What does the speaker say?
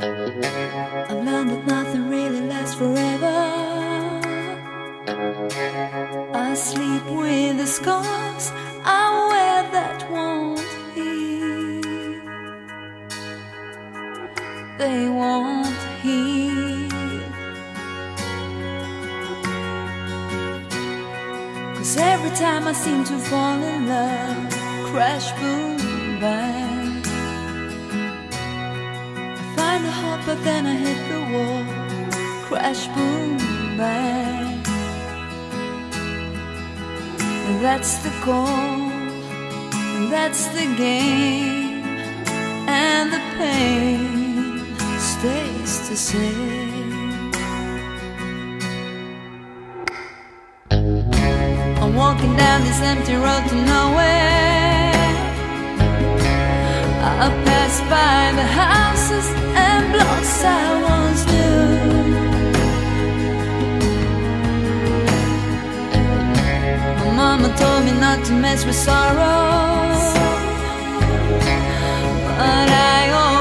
I learned that nothing really lasts forever. I sleep with the scars I wear that won't heal. They won't heal. 'Cause every time I seem to fall in love, crash, boom, bang, I find a hope, but then I hit the wall. Crash, boom, bang. And that's the goal, and that's the game, and the pain stays the same. I'm walking down this empty road to nowhere. I pass by the houses and blocks I once knew. My mama told me not to mess with sorrow, but I